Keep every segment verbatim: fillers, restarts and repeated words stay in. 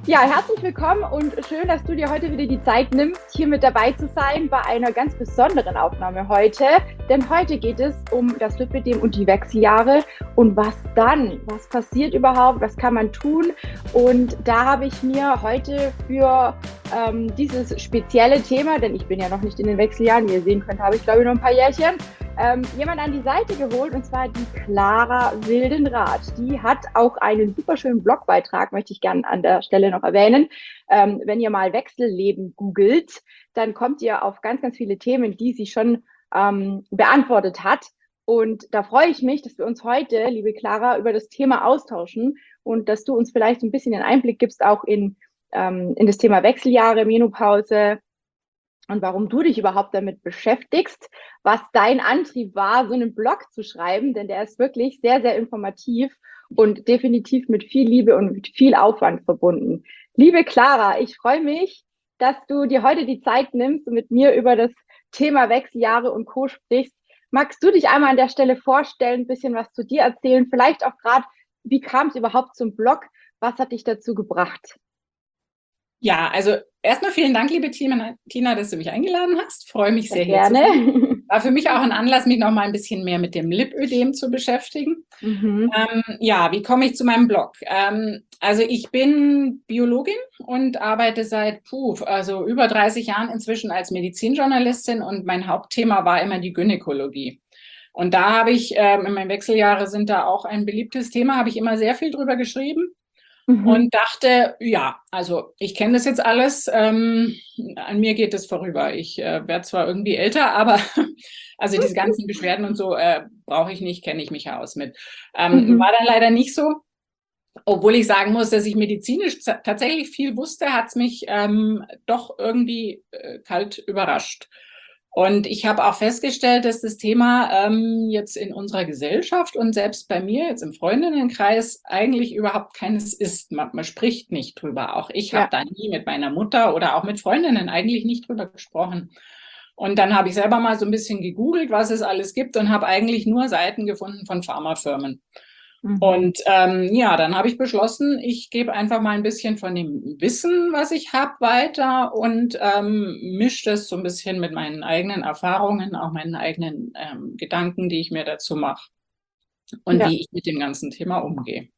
Ja, herzlich willkommen und schön, dass du dir heute wieder die Zeit nimmst, hier mit dabei zu sein bei einer ganz besonderen Aufnahme heute. Denn heute geht es um das Lipödem und die Wechseljahre und was dann, was passiert überhaupt, was kann man tun. Und da habe ich mir heute für ähm, dieses spezielle Thema, denn ich bin ja noch nicht in den Wechseljahren, wie ihr sehen könnt, habe ich glaube ich noch ein paar Jährchen, Ähm, jemand an die Seite geholt, und zwar die Clara Wildenrath. Die hat auch einen super schönen Blogbeitrag, möchte ich gerne an der Stelle noch erwähnen. Ähm, wenn ihr mal Wechselleben googelt, dann kommt ihr auf ganz, ganz viele Themen, die sie schon ähm, beantwortet hat. Und da freue ich mich, dass wir uns heute, liebe Clara, über das Thema austauschen und dass du uns vielleicht so ein bisschen einen Einblick gibst, auch in, ähm, in das Thema Wechseljahre, Menopause, und warum du dich überhaupt damit beschäftigst, was dein Antrieb war, so einen Blog zu schreiben, denn der ist wirklich sehr, sehr informativ und definitiv mit viel Liebe und mit viel Aufwand verbunden. Liebe Clara, ich freue mich, dass du dir heute die Zeit nimmst und mit mir über das Thema Wechseljahre und Co. sprichst. Magst du dich einmal an der Stelle vorstellen, ein bisschen was zu dir erzählen? Vielleicht auch gerade, wie kam es überhaupt zum Blog? Was hat dich dazu gebracht? Ja, also erstmal vielen Dank, liebe Tina, Tina, dass du mich eingeladen hast. Freue mich Sehr sehr, hier zu sein. gerne. War für mich auch ein Anlass, mich noch mal ein bisschen mehr mit dem Lipödem zu beschäftigen. Mhm. Ähm, ja, wie komme ich zu meinem Blog? Ähm, also ich bin Biologin und arbeite seit puh, also über dreißig Jahren inzwischen als Medizinjournalistin, und mein Hauptthema war immer die Gynäkologie. Und da habe ich, ähm, in meinen Wechseljahre sind da auch ein beliebtes Thema, habe ich immer sehr viel drüber geschrieben. Mhm. Und dachte, ja, also ich kenne das jetzt alles, ähm, an mir geht es vorüber. Ich äh, werde zwar irgendwie älter, aber also diese ganzen Beschwerden und so äh, brauche ich nicht, kenne ich mich aus mit. Ähm, Mhm. war dann leider nicht so. Obwohl ich sagen muss, dass ich medizinisch tatsächlich viel wusste, hat es mich ähm, doch irgendwie äh, kalt überrascht. Und ich habe auch festgestellt, dass das Thema ähm, jetzt in unserer Gesellschaft und selbst bei mir jetzt im Freundinnenkreis eigentlich überhaupt keines ist. Man, man spricht nicht drüber. Auch ich habe Ja. da nie mit meiner Mutter oder auch mit Freundinnen eigentlich nicht drüber gesprochen. Und dann habe ich selber mal so ein bisschen gegoogelt, was es alles gibt, und habe eigentlich nur Seiten gefunden von Pharmafirmen. Mhm. Und ähm, ja, dann habe ich beschlossen, ich gebe einfach mal ein bisschen von dem Wissen, was ich habe, weiter und ähm, mische das so ein bisschen mit meinen eigenen Erfahrungen, auch meinen eigenen ähm, Gedanken, die ich mir dazu mache und Ja, wie ich mit dem ganzen Thema umgehe.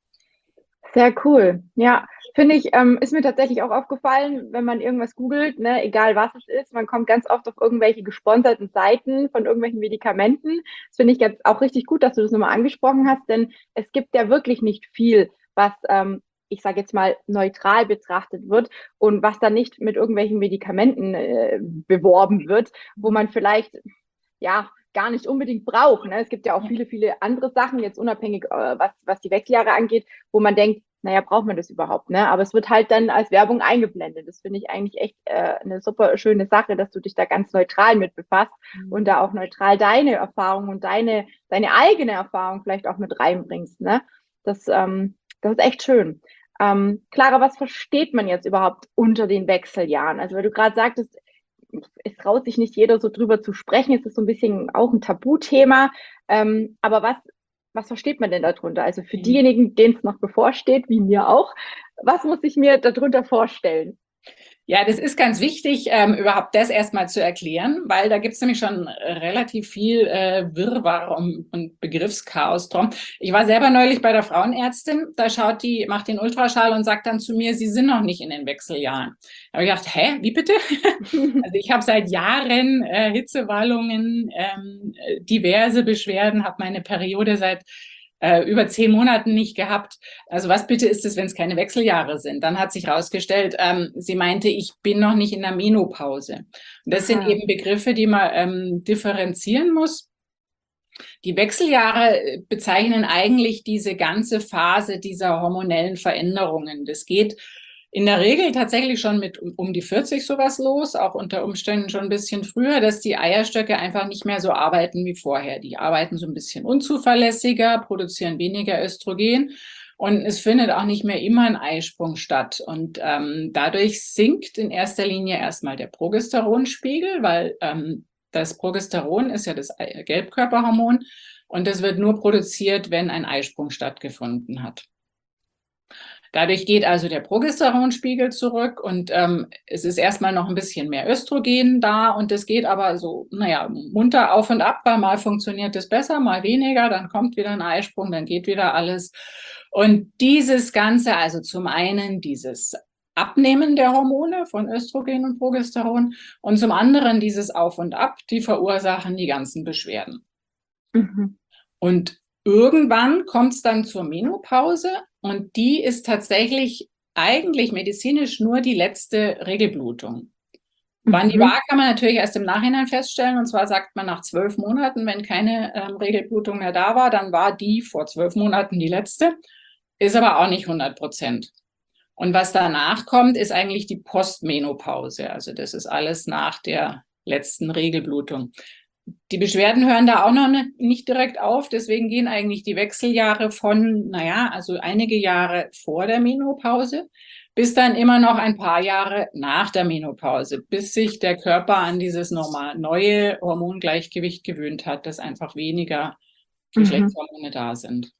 sehr cool. Ja, finde ich, ähm, ist mir tatsächlich auch aufgefallen, wenn man irgendwas googelt, ne, egal was es ist, man kommt ganz oft auf irgendwelche gesponserten Seiten von irgendwelchen Medikamenten. Das finde ich jetzt auch richtig gut, dass du das nochmal angesprochen hast, denn es gibt ja wirklich nicht viel, was, ähm, ich sage jetzt mal, neutral betrachtet wird und was dann nicht mit irgendwelchen Medikamenten äh, beworben wird, wo man vielleicht, ja, gar nicht unbedingt braucht. Ne? Es gibt ja auch Ja. viele, viele andere Sachen, jetzt unabhängig, äh, was, was die Wechseljahre angeht, wo man denkt, naja, braucht man das überhaupt, ne? Aber es wird halt dann als Werbung eingeblendet. Das finde ich eigentlich echt äh, eine super schöne Sache, dass du dich da ganz neutral mit befasst und da auch neutral deine Erfahrung und deine, deine eigene Erfahrung vielleicht auch mit reinbringst, ne? Das, ähm, das ist echt schön. Ähm, Clara, was versteht man jetzt überhaupt unter den Wechseljahren? Also, weil du gerade sagtest, es traut sich nicht jeder so drüber zu sprechen. Es ist so ein bisschen auch ein Tabuthema. Ähm, aber was, was versteht man denn darunter? Also für diejenigen, denen es noch bevorsteht, wie mir auch, was muss ich mir darunter vorstellen? Ja, das ist ganz wichtig, ähm, überhaupt das erstmal zu erklären, weil da gibt es nämlich schon relativ viel äh, Wirrwarr und, und Begriffschaos drum. Ich war selber neulich bei der Frauenärztin, da schaut die, macht den Ultraschall und sagt dann zu mir, Sie sind noch nicht in den Wechseljahren. Da habe ich gedacht, hä, wie bitte? Also ich habe seit Jahren äh, Hitzewallungen, ähm, diverse Beschwerden, habe meine Periode seit äh, über zehn Monaten nicht gehabt. Also was bitte ist es, wenn es keine Wechseljahre sind? Dann hat sich herausgestellt, ähm, sie meinte, ich bin noch nicht in der Menopause. Und das sind Aha. eben Begriffe, die man ähm, differenzieren muss. Die Wechseljahre bezeichnen eigentlich diese ganze Phase dieser hormonellen Veränderungen. Das geht in der Regel tatsächlich schon mit um die vierzig sowas los, auch unter Umständen schon ein bisschen früher, dass die Eierstöcke einfach nicht mehr so arbeiten wie vorher. Die arbeiten so ein bisschen unzuverlässiger, produzieren weniger Östrogen. Und es findet auch nicht mehr immer ein Eisprung statt. Und ähm, dadurch sinkt in erster Linie erstmal der Progesteronspiegel, weil ähm, das Progesteron ist ja das Gelbkörperhormon, und das wird nur produziert, wenn ein Eisprung stattgefunden hat. Dadurch geht also der Progesteronspiegel zurück und ähm, es ist erstmal noch ein bisschen mehr Östrogen da und es geht aber so, naja, munter auf und ab, weil mal funktioniert es besser, mal weniger, dann kommt wieder ein Eisprung, dann geht wieder alles. Und dieses Ganze, also zum einen dieses Abnehmen der Hormone von Östrogen und Progesteron und zum anderen dieses Auf und Ab, die verursachen die ganzen Beschwerden. Mhm. Und irgendwann kommt es dann zur Menopause und die ist tatsächlich eigentlich medizinisch nur die letzte Regelblutung. Wann die Mhm. war, kann man natürlich erst im Nachhinein feststellen. Und zwar sagt man nach zwölf Monaten, wenn keine ähm, Regelblutung mehr da war, dann war die vor zwölf Monaten die letzte. Ist aber auch nicht hundert Prozent. Und was danach kommt, ist eigentlich die Postmenopause. Also das ist alles nach der letzten Regelblutung. Die Beschwerden hören da auch noch nicht direkt auf. Deswegen gehen eigentlich die Wechseljahre von, naja, also einige Jahre vor der Menopause bis dann immer noch ein paar Jahre nach der Menopause, bis sich der Körper an dieses normal, neue Hormongleichgewicht gewöhnt hat, dass einfach weniger Geschlechtshormone mhm. da sind.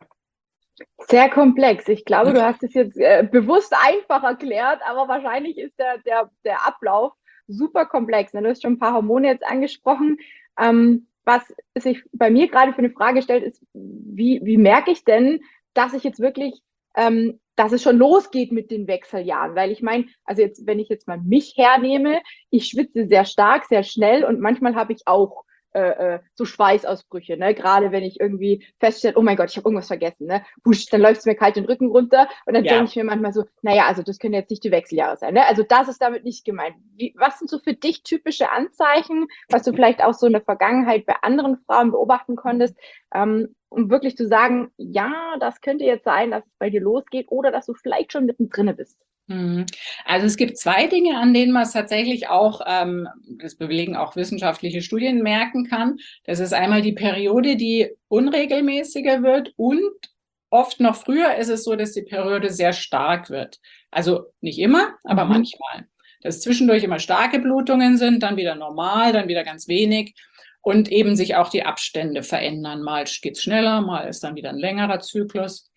Sehr komplex. Ich glaube, du hast es jetzt äh, bewusst einfach erklärt, aber wahrscheinlich ist der, der, der Ablauf super komplex. Du hast schon ein paar Hormone jetzt angesprochen. Ähm, was sich bei mir gerade für eine Frage stellt, ist, wie, wie merke ich denn, dass ich jetzt wirklich, ähm, dass es schon losgeht mit den Wechseljahren? Weil ich meine, also jetzt, wenn ich jetzt mal mich hernehme, ich schwitze sehr stark, sehr schnell und manchmal habe ich auch Äh, so Schweißausbrüche, ne? Gerade wenn ich irgendwie feststelle, oh mein Gott, ich habe irgendwas vergessen, ne? Wusch, dann läuft es mir kalt den Rücken runter und dann ja. denke ich mir manchmal so, naja, also das können jetzt nicht die Wechseljahre sein, ne? Also das ist damit nicht gemeint. Wie, was sind so für dich typische Anzeichen, was du vielleicht auch so in der Vergangenheit bei anderen Frauen beobachten konntest, ähm, um wirklich zu sagen, ja, das könnte jetzt sein, dass es bei dir losgeht oder dass du vielleicht schon mittendrin bist? Also es gibt zwei Dinge, an denen man es tatsächlich auch, ähm, das belegen auch wissenschaftliche Studien, merken kann. Das ist einmal die Periode, die unregelmäßiger wird und oft noch früher ist es so, dass die Periode sehr stark wird. Also nicht immer, aber mhm. manchmal. Dass zwischendurch immer starke Blutungen sind, dann wieder normal, dann wieder ganz wenig und eben sich auch die Abstände verändern. Mal geht es schneller, mal ist dann wieder ein längerer Zyklus.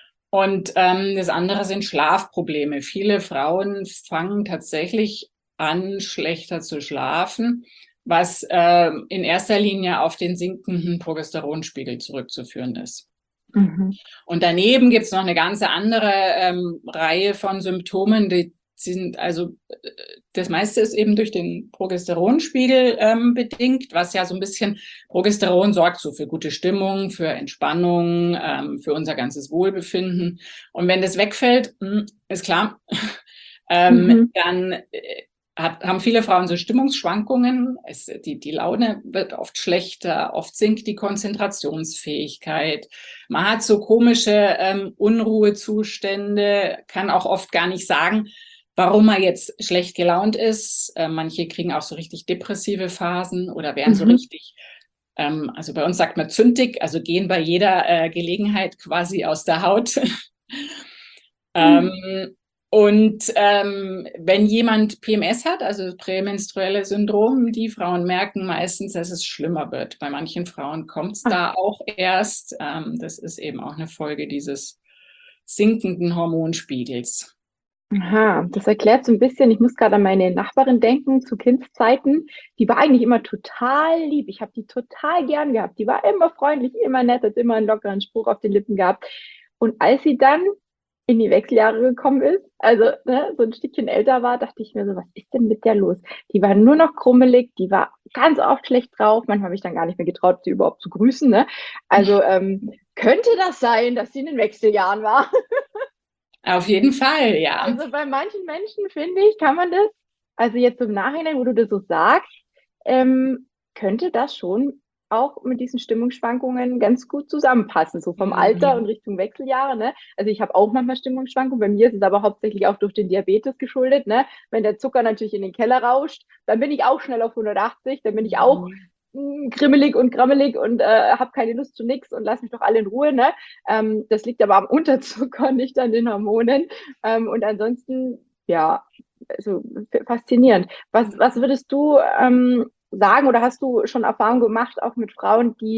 Und ähm, das andere sind Schlafprobleme. Viele Frauen fangen tatsächlich an, schlechter zu schlafen, was äh, in erster Linie auf den sinkenden Progesteronspiegel zurückzuführen ist. Mhm. Und daneben gibt es noch eine ganze andere ähm, Reihe von Symptomen, die sind also, das meiste ist eben durch den Progesteronspiegel ähm, bedingt, was ja so ein bisschen, Progesteron sorgt so für gute Stimmung, für Entspannung, ähm, für unser ganzes Wohlbefinden. Und wenn das wegfällt, ist klar, ähm, mhm. dann äh, hat, haben viele Frauen so Stimmungsschwankungen. Es, die, die Laune wird oft schlechter, oft sinkt die Konzentrationsfähigkeit. Man hat so komische ähm, Unruhezustände, kann auch oft gar nicht sagen, warum man jetzt schlecht gelaunt ist. Äh, manche kriegen auch so richtig depressive Phasen oder werden mhm. so richtig, ähm, also bei uns sagt man zündig, also gehen bei jeder äh, Gelegenheit quasi aus der Haut. mhm. ähm, und ähm, wenn jemand P M S hat, also prämenstruelles Syndrom, die Frauen merken meistens, dass es schlimmer wird. Bei manchen Frauen kommt es da auch erst. Ähm, das ist eben auch eine Folge dieses sinkenden Hormonspiegels. Aha, das erklärt so ein bisschen, ich muss gerade an meine Nachbarin denken, zu Kindszeiten. Die war eigentlich immer total lieb. Ich habe die total gern gehabt. Die war immer freundlich, immer nett, hat immer einen lockeren Spruch auf den Lippen gehabt. Und als sie dann in die Wechseljahre gekommen ist, also ne, so ein Stückchen älter war, dachte ich mir so, was ist denn mit der los? Die war nur noch krummelig, die war ganz oft schlecht drauf. Manchmal habe ich dann gar nicht mehr getraut, sie überhaupt zu grüßen. Ne? Also ähm, könnte das sein, dass sie in den Wechseljahren war? Auf jeden Fall, ja. Also bei manchen Menschen, finde ich, kann man das, also jetzt im Nachhinein, wo du das so sagst, ähm, könnte das schon auch mit diesen Stimmungsschwankungen ganz gut zusammenpassen, so vom mhm. Alter und Richtung Wechseljahre. Ne? Also ich habe auch manchmal Stimmungsschwankungen, bei mir ist es aber hauptsächlich auch durch den Diabetes geschuldet. Ne? Wenn der Zucker natürlich in den Keller rauscht, dann bin ich auch schnell auf hundertachtzig, dann bin ich auch mhm. krimmelig und grammelig und äh, habe keine Lust zu nichts und lass mich doch alle in Ruhe. Ne? Ähm, das liegt aber am Unterzucker, nicht an den Hormonen. Ähm, und ansonsten, ja, also faszinierend. Was, was würdest du ähm, sagen oder hast du schon Erfahrung gemacht, auch mit Frauen, die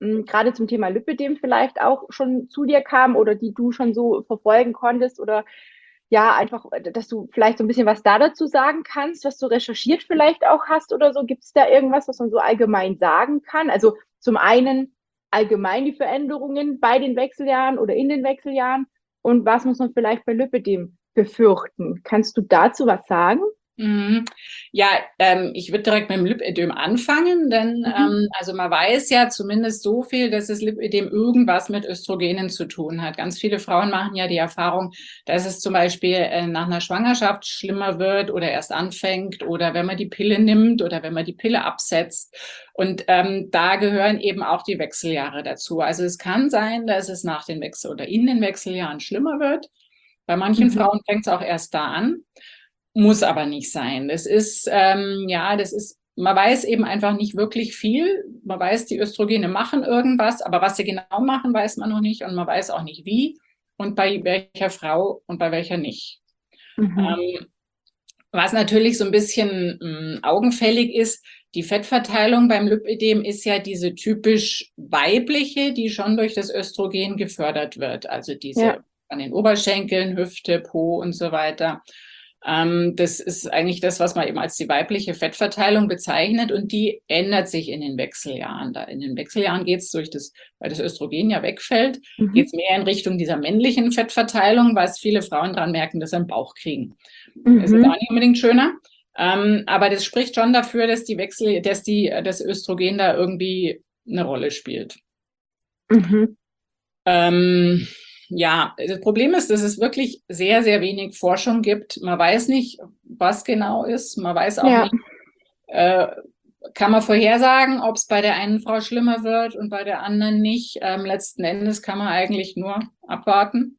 mh, gerade zum Thema Lipödem vielleicht auch schon zu dir kamen oder die du schon so verfolgen konntest oder ja, einfach, dass du vielleicht so ein bisschen was da dazu sagen kannst, was du recherchiert vielleicht auch hast oder so. Gibt es da irgendwas, was man so allgemein sagen kann? Also zum einen allgemein die Veränderungen bei den Wechseljahren oder in den Wechseljahren und was muss man vielleicht bei Lipödem befürchten? Kannst du dazu was sagen? Mhm. Ja, ähm, ich würde direkt mit dem Lipödem anfangen, denn Mhm. ähm, also man weiß ja zumindest so viel, dass das Lipödem irgendwas mit Östrogenen zu tun hat. Ganz viele Frauen machen ja die Erfahrung, dass es zum Beispiel äh, nach einer Schwangerschaft schlimmer wird oder erst anfängt oder wenn man die Pille nimmt oder wenn man die Pille absetzt. Und ähm, da gehören eben auch die Wechseljahre dazu. Also es kann sein, dass es nach den Wechsel- oder in den Wechseljahren schlimmer wird. Bei manchen Mhm. Frauen fängt es auch erst da an. Muss aber nicht sein. Das ist, ähm, ja, das ist, man weiß eben einfach nicht wirklich viel. Man weiß, die Östrogene machen irgendwas, aber was sie genau machen, weiß man noch nicht und man weiß auch nicht wie und bei welcher Frau und bei welcher nicht. Mhm. Ähm, was natürlich so ein bisschen ähm, augenfällig ist, die Fettverteilung beim Lipödem ist ja diese typisch weibliche, die schon durch das Östrogen gefördert wird. Also Ja. diese an den Oberschenkeln, Hüfte, Po und so weiter. Ähm, das ist eigentlich das, was man eben als die weibliche Fettverteilung bezeichnet und die ändert sich in den Wechseljahren. Da in den Wechseljahren geht es durch das, weil das Östrogen ja wegfällt, geht es Mhm. mehr in Richtung dieser männlichen Fettverteilung, weil es viele Frauen daran merken, dass sie einen Bauch kriegen. Ist jetzt auch Mhm. nicht unbedingt schöner. Ähm, aber das spricht schon dafür, dass die Wechsel, dass die, das Östrogen da irgendwie eine Rolle spielt. Mhm. Ähm, ja, das Problem ist, dass es wirklich sehr, sehr wenig Forschung gibt. Man weiß nicht, was genau ist. Man weiß auch Ja. nicht, äh, kann man vorhersagen, ob es bei der einen Frau schlimmer wird und bei der anderen nicht. Ähm, letzten Endes kann man eigentlich nur abwarten.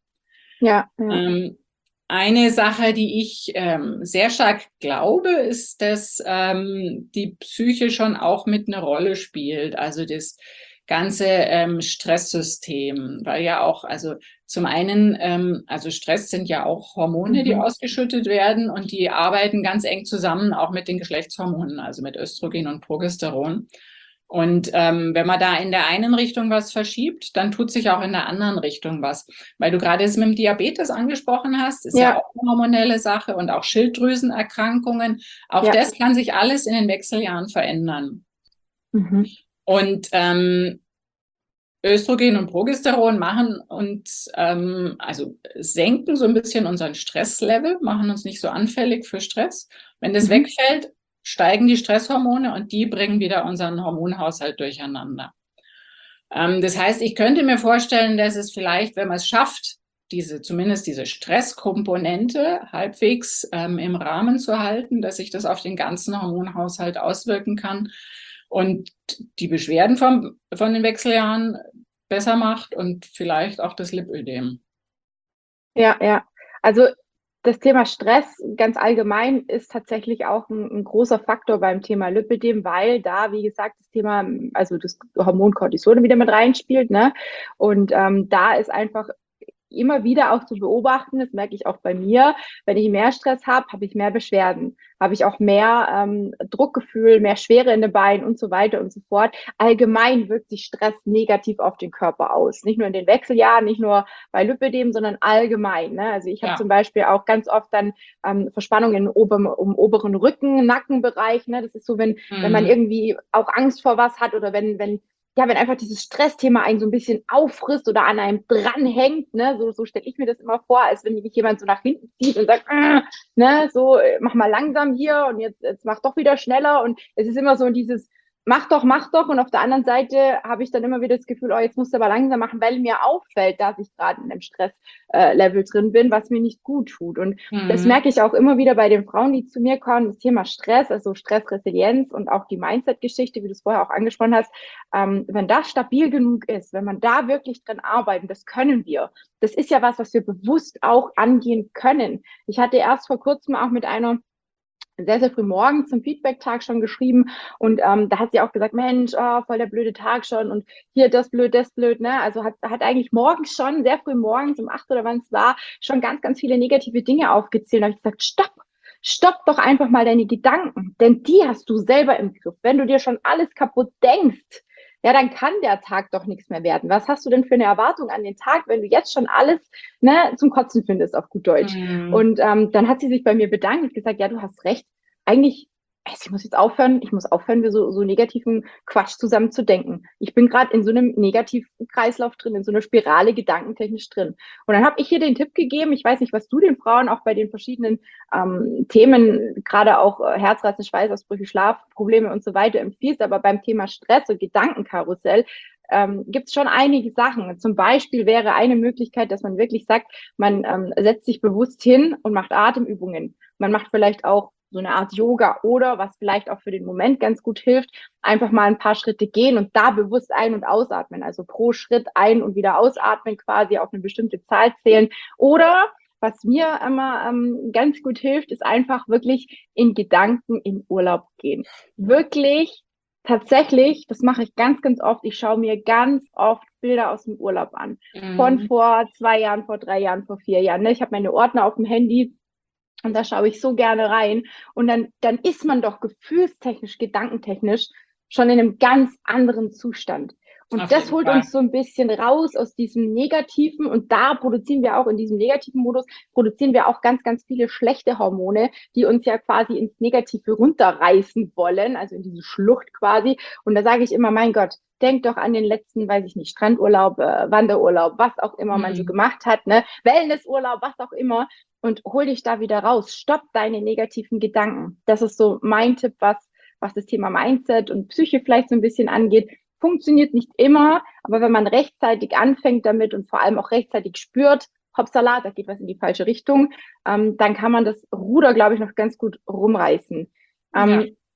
Ja. Ja. Ähm, eine Sache, die ich ähm, sehr stark glaube, ist, dass ähm, die Psyche schon auch mit eine Rolle spielt. Also das ganze ähm, Stresssystem, weil ja auch, also zum einen, ähm, also Stress sind ja auch Hormone, die Mhm. ausgeschüttet werden und die arbeiten ganz eng zusammen auch mit den Geschlechtshormonen, also mit Östrogen und Progesteron. Und ähm, wenn man da in der einen Richtung was verschiebt, dann tut sich auch in der anderen Richtung was. Weil du gerade es mit dem Diabetes angesprochen hast, ist ja Ja. auch eine hormonelle Sache und auch Schilddrüsenerkrankungen. Auch Ja. das kann sich alles in den Wechseljahren verändern. Mhm. Und ähm, Östrogen und Progesteron machen und ähm, also senken so ein bisschen unseren Stresslevel, machen uns nicht so anfällig für Stress. Wenn das Mhm. wegfällt, steigen die Stresshormone und die bringen wieder unseren Hormonhaushalt durcheinander. Ähm, das heißt, ich könnte mir vorstellen, dass es vielleicht, wenn man es schafft, diese, zumindest diese Stresskomponente halbwegs ähm, im Rahmen zu halten, dass sich das auf den ganzen Hormonhaushalt auswirken kann und die Beschwerden vom, von den Wechseljahren besser macht und vielleicht auch das Lipödem. Ja, ja. Also das Thema Stress ganz allgemein ist tatsächlich auch ein, ein großer Faktor beim Thema Lipödem, weil da, wie gesagt, das Thema, also das Hormon Cortisol wieder mit reinspielt, ne? Und ähm, da ist einfach immer wieder auch zu beobachten, das merke ich auch bei mir, wenn ich mehr Stress habe, habe ich mehr Beschwerden, habe ich auch mehr ähm, Druckgefühl, mehr Schwere in den Beinen und so weiter und so fort. Allgemein wirkt sich Stress negativ auf den Körper aus. Nicht nur in den Wechseljahren, nicht nur bei Lipödem, sondern allgemein. Ne? Also ich habe zum Ja. Beispiel auch ganz oft dann ähm, Verspannungen im, ober im oberen Rücken, Nackenbereich. Ne? Das ist so, wenn, wenn man Mhm. irgendwie auch Angst vor was hat oder wenn, wenn ja, wenn einfach dieses Stressthema einen so ein bisschen auffrisst oder an einem dranhängt, ne, so, so stelle ich mir das immer vor, als wenn mich jemand so nach hinten zieht und sagt, äh, ne, so, mach mal langsam hier und jetzt, jetzt mach doch wieder schneller und es ist immer so dieses, mach doch, mach doch und auf der anderen Seite habe ich dann immer wieder das Gefühl, oh, jetzt musst du aber langsam machen, weil mir auffällt, dass ich gerade in einem Stresslevel äh, drin bin, was mir nicht gut tut und das Mhm. merke ich auch immer wieder bei den Frauen, die zu mir kommen, das Thema Stress, also Stressresilienz und auch die Mindset-Geschichte, wie du es vorher auch angesprochen hast, ähm, wenn das stabil genug ist, wenn man da wirklich dran arbeitet, das können wir. Das ist ja was, was wir bewusst auch angehen können. Ich hatte erst vor kurzem auch mit einer sehr, sehr früh morgens zum Feedback-Tag schon geschrieben und ähm, da hat sie auch gesagt, Mensch, oh, voll der blöde Tag schon und hier das blöd, das blöd, ne? Also hat, hat eigentlich morgens schon, sehr früh morgens um acht oder wann es war, schon ganz, ganz viele negative Dinge aufgezählt. Da habe ich gesagt, stopp, stopp doch einfach mal deine Gedanken, denn die hast du selber im Griff. Wenn du dir schon alles kaputt denkst, ja, dann kann der Tag doch nichts mehr werden. Was hast du denn für eine Erwartung an den Tag, wenn du jetzt schon alles, ne, zum Kotzen findest, auf gut Deutsch? Mhm. Und ähm, dann hat sie sich bei mir bedankt und gesagt, ja, du hast recht. Eigentlich, also ich muss jetzt aufhören, ich muss aufhören, wir so, so negativen Quatsch zusammen zu denken. Ich bin gerade in so einem negativen Kreislauf drin, in so einer Spirale gedankentechnisch drin. Und dann habe ich hier den Tipp gegeben, ich weiß nicht, was du den Frauen auch bei den verschiedenen ähm, Themen, gerade auch äh, Herzrasen, Schweißausbrüche, Schlafprobleme und so weiter empfiehlst, aber beim Thema Stress und Gedankenkarussell ähm, gibt es schon einige Sachen. Zum Beispiel wäre eine Möglichkeit, dass man wirklich sagt, man ähm, setzt sich bewusst hin und macht Atemübungen. Man macht vielleicht auch so eine Art Yoga oder, was vielleicht auch für den Moment ganz gut hilft, einfach mal ein paar Schritte gehen und da bewusst ein- und ausatmen. Also pro Schritt ein- und wieder ausatmen, quasi auf eine bestimmte Zahl zählen. Oder was mir immer ähm, ganz gut hilft, ist einfach wirklich in Gedanken in Urlaub gehen. Wirklich, tatsächlich, das mache ich ganz, ganz oft. Ich schaue mir ganz oft Bilder aus dem Urlaub an. Von Mhm. vor zwei Jahren, vor drei Jahren, vor vier Jahren. Ne? Ich habe meine Ordner auf dem Handy und da schaue ich so gerne rein. Und dann, dann ist man doch gefühlstechnisch, gedankentechnisch schon in einem ganz anderen Zustand. Und Auf das jeden holt Fall. uns so ein bisschen raus aus diesem Negativen. Und da produzieren wir auch in diesem negativen Modus, produzieren wir auch ganz, ganz viele schlechte Hormone, die uns ja quasi ins Negative runterreißen wollen, also in diese Schlucht quasi. Und da sage ich immer, mein Gott, denk doch an den letzten, weiß ich nicht, Strandurlaub, äh, Wanderurlaub, was auch immer man so Mhm. gemacht hat, ne? Wellnessurlaub, was auch immer und hol dich da wieder raus. Stopp deine negativen Gedanken. Das ist so mein Tipp, was, was das Thema Mindset und Psyche vielleicht so ein bisschen angeht. Funktioniert nicht immer, aber wenn man rechtzeitig anfängt damit und vor allem auch rechtzeitig spürt, hoppsala, da geht was in die falsche Richtung, ähm, dann kann man das Ruder, glaube ich, noch ganz gut rumreißen. Ja. Ähm,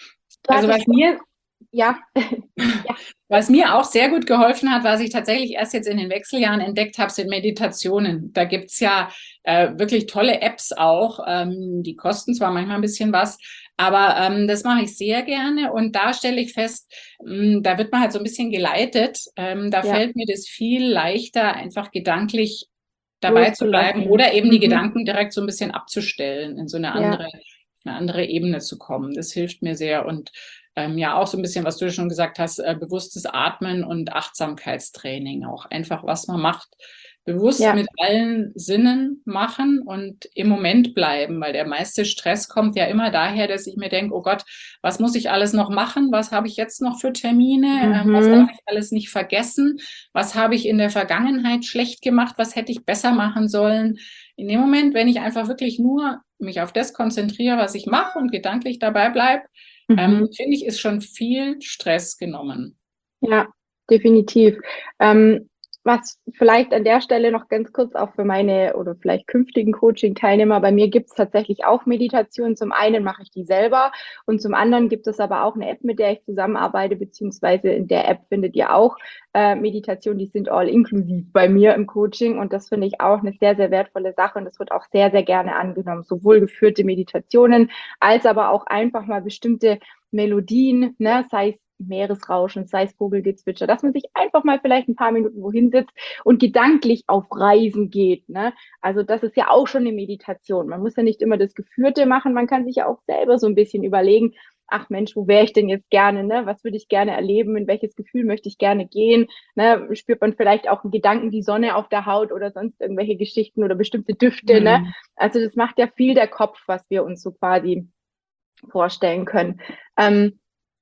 du Also hattest, was mir ja, ja, Was mir auch sehr gut geholfen hat, was ich tatsächlich erst jetzt in den Wechseljahren entdeckt habe, sind Meditationen. Da gibt's ja äh, wirklich tolle Apps auch. Ähm, die kosten zwar manchmal ein bisschen was, aber ähm, das mache ich sehr gerne. Und da stelle ich fest, mh, da wird man halt so ein bisschen geleitet. Ähm, da ja, fällt mir das viel leichter, einfach gedanklich dabei zu bleiben loszulassen. oder eben die Mhm. Gedanken direkt so ein bisschen abzustellen, in so eine Ja. andere, eine andere Ebene zu kommen. Das hilft mir sehr. Und ähm, ja, auch so ein bisschen, was du schon gesagt hast, äh, bewusstes Atmen und Achtsamkeitstraining auch. Einfach, was man macht, bewusst Ja. mit allen Sinnen machen und im Moment bleiben, weil der meiste Stress kommt ja immer daher, dass ich mir denke, oh Gott, was muss ich alles noch machen? Was habe ich jetzt noch für Termine? Ähm, was darf Mhm. ich alles nicht vergessen? Was habe ich in der Vergangenheit schlecht gemacht? Was hätte ich besser machen sollen? In dem Moment, wenn ich einfach wirklich nur mich auf das konzentriere, was ich mache und gedanklich dabei bleibe, ähm, Mhm. finde ich, ist schon viel Stress genommen. Ja, definitiv. Ähm, was vielleicht an der Stelle noch ganz kurz auch für meine oder vielleicht künftigen Coaching-Teilnehmer, bei mir gibt es tatsächlich auch Meditation. Zum einen mache ich die selber und zum anderen gibt es aber auch eine App, mit der ich zusammenarbeite, beziehungsweise in der App findet ihr auch äh, Meditationen, die sind all inklusiv bei mir im Coaching und das finde ich auch eine sehr, sehr wertvolle Sache und das wird auch sehr, sehr gerne angenommen. Sowohl geführte Meditationen als aber auch einfach mal bestimmte Melodien, ne, sei es Meeresrauschen, sei es Vogelgezwitscher, dass man sich einfach mal vielleicht ein paar Minuten wohin sitzt und gedanklich auf Reisen geht. Ne? Also das ist ja auch schon eine Meditation. Man muss ja nicht immer das Geführte machen, man kann sich ja auch selber so ein bisschen überlegen, ach Mensch, wo wäre ich denn jetzt gerne? Ne? Was würde ich gerne erleben? In welches Gefühl möchte ich gerne gehen? Ne? Spürt man vielleicht auch einen Gedanken, die Sonne auf der Haut oder sonst irgendwelche Geschichten oder bestimmte Düfte? Ne? Hm. Also das macht ja viel der Kopf, was wir uns so quasi vorstellen können. Ähm,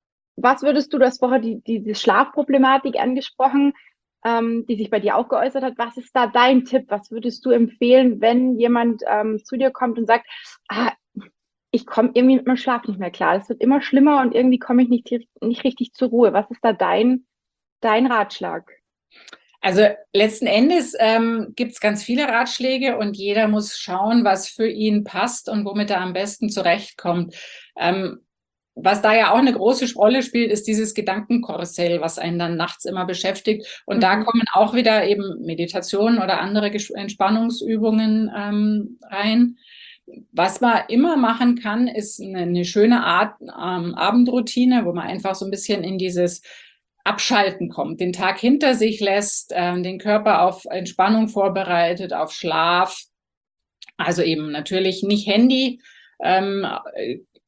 was würdest du, du hast vorher die, die, die Schlafproblematik angesprochen, ähm, die sich bei dir auch geäußert hat. Was ist da dein Tipp? Was würdest du empfehlen, wenn jemand ähm, zu dir kommt und sagt, ah, ich komme irgendwie mit meinem Schlaf nicht mehr klar. Es wird immer schlimmer und irgendwie komme ich nicht, nicht richtig zur Ruhe. Was ist da dein, dein Ratschlag? Also letzten Endes ähm, gibt es ganz viele Ratschläge und jeder muss schauen, was für ihn passt und womit er am besten zurechtkommt. Ähm, was da ja auch eine große Rolle spielt, ist dieses Gedankenkarussell, was einen dann nachts immer beschäftigt. Und da Mhm. kommen auch wieder eben Meditationen oder andere Gesch- Entspannungsübungen ähm, rein. Was man immer machen kann, ist eine, eine schöne Art ähm, Abendroutine, wo man einfach so ein bisschen in dieses Abschalten kommt, den Tag hinter sich lässt, ähm, den Körper auf Entspannung vorbereitet, auf Schlaf. Also eben natürlich nicht Handy, ähm,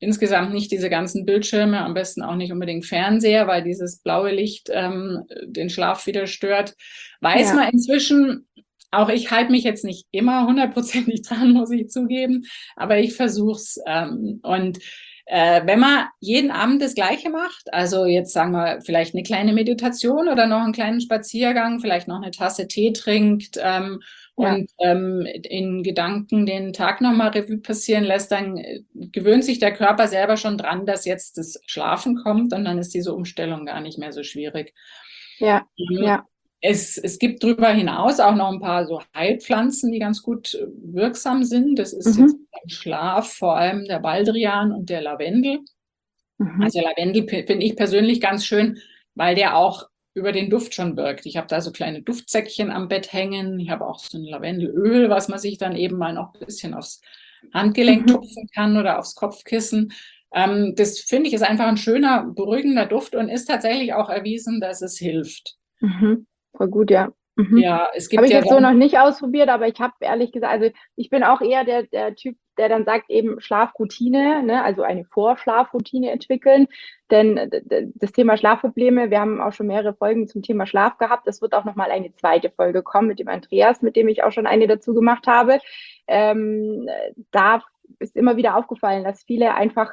insgesamt nicht diese ganzen Bildschirme, am besten auch nicht unbedingt Fernseher, weil dieses blaue Licht ähm, den Schlaf wieder stört. Weiß Ja. man inzwischen, auch ich halte mich jetzt nicht immer hundertprozentig dran, muss ich zugeben, aber ich versuche es. Ähm, und äh, wenn man jeden Abend das Gleiche macht, also jetzt sagen wir vielleicht eine kleine Meditation oder noch einen kleinen Spaziergang, vielleicht noch eine Tasse Tee trinkt, ähm, Ja. und ähm, in Gedanken den Tag nochmal Revue passieren lässt, dann gewöhnt sich der Körper selber schon dran, dass jetzt das Schlafen kommt und dann ist diese Umstellung gar nicht mehr so schwierig. Ja, ja. Es, es gibt darüber hinaus auch noch ein paar so Heilpflanzen, die ganz gut wirksam sind. Das ist Mhm. jetzt beim Schlaf vor allem der Baldrian und der Lavendel. Mhm. Also Lavendel finde ich persönlich ganz schön, weil der auch über den Duft schon wirkt. Ich habe da so kleine Duftsäckchen am Bett hängen. Ich habe auch so ein Lavendelöl, was man sich dann eben mal noch ein bisschen aufs Handgelenk Mhm. tupfen kann oder aufs Kopfkissen. Ähm, das finde ich ist einfach ein schöner, beruhigender Duft und ist tatsächlich auch erwiesen, dass es hilft. Mhm. Voll gut, ja. Mhm. Ja, es gibt Habe ich ja jetzt so dann, noch nicht ausprobiert, aber ich habe ehrlich gesagt, also ich bin auch eher der, der Typ, der dann sagt eben Schlafroutine, ne, also eine Vorschlafroutine entwickeln. Denn d- d- das Thema Schlafprobleme, wir haben auch schon mehrere Folgen zum Thema Schlaf gehabt. Es wird auch nochmal eine zweite Folge kommen mit dem Andreas, mit dem ich auch schon eine dazu gemacht habe. Ähm, da ist immer wieder aufgefallen, dass viele einfach